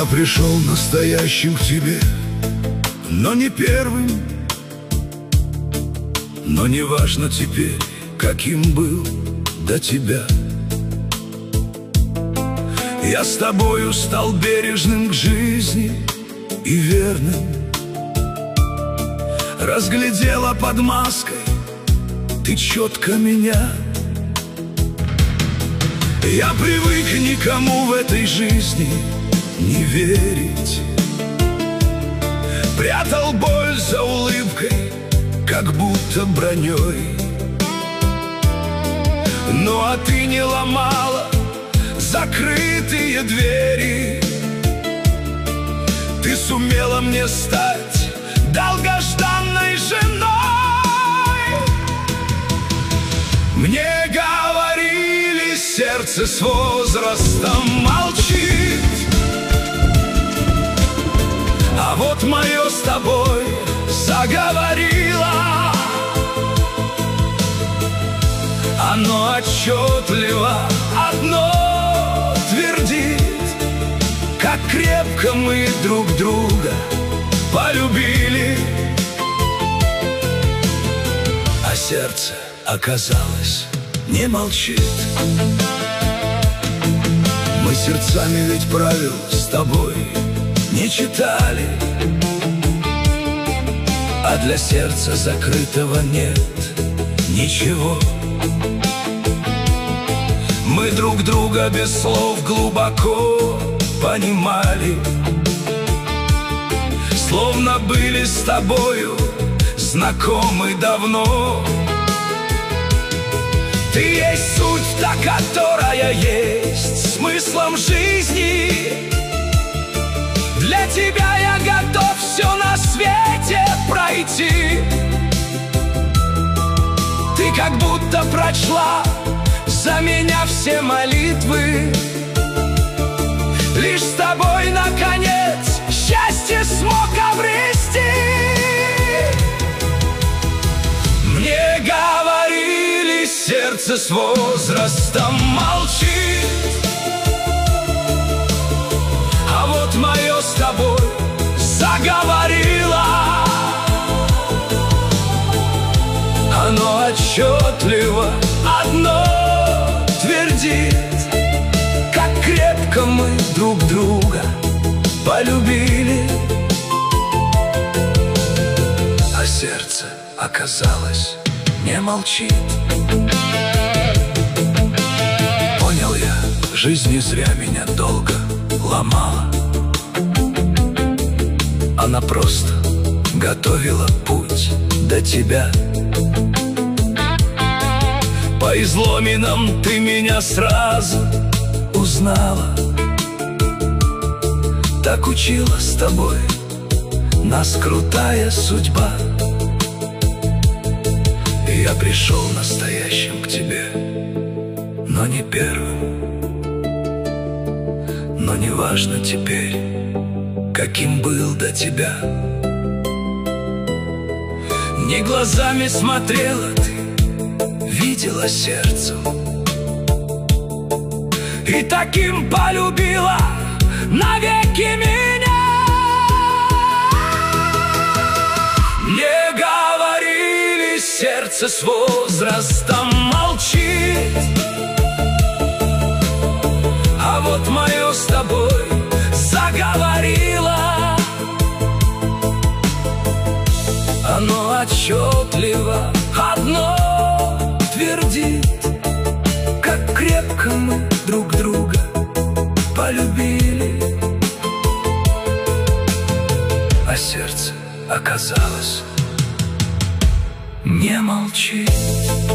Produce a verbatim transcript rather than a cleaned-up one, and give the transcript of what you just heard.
Я пришел настоящим к тебе, но не первым. Но не важно теперь, каким был до тебя. Я с тобою стал бережным к жизни и верным. Разглядела под маской ты четко меня. Я привык никому в этой жизни не верить. Прятал боль за улыбкой, как будто броней. Ну а ты не ломала закрытые двери. Ты сумела мне стать долгожданной женой. Мне говорили, сердце с возрастом молчит, а вот мое с тобой заговорило. Оно отчетливо одно твердит: как крепко мы друг друга полюбили. А сердце, оказалось, не молчит. Мы сердцами ведь правил с тобой не читали, а для сердца закрытого нет ничего. Мы друг друга без слов глубоко понимали, словно были с тобою знакомы давно. Ты есть суть, та, которая есть смыслом жизни. Для тебя я готов все на свете пройти. Ты как будто прочла за меня все молитвы. Лишь с тобой, наконец, счастье смог обрести. Мне говорили, сердце с возрастом молчит, а вот мое с тобой заговорило. Оно отчетливо одно твердит: как крепко мы друг друга полюбили. А сердце, оказалось, не молчит. Понял я, жизнь не зря меня долго ломала. Она просто готовила путь до тебя. По изломинам ты меня сразу узнала. Так учила с тобой нас крутая судьба. И я пришел настоящим к тебе, но не первым. Но не важно теперь, каким был до тебя. Не глазами смотрела ты, видела сердцем, и таким полюбила навеки меня. Мне говорили, сердце с возрастом молчит, а вот мое с тобой заговорило. Оно отчетливо одно твердит: как крепко мы друг друга полюбили. А сердце, оказалось, не молчит.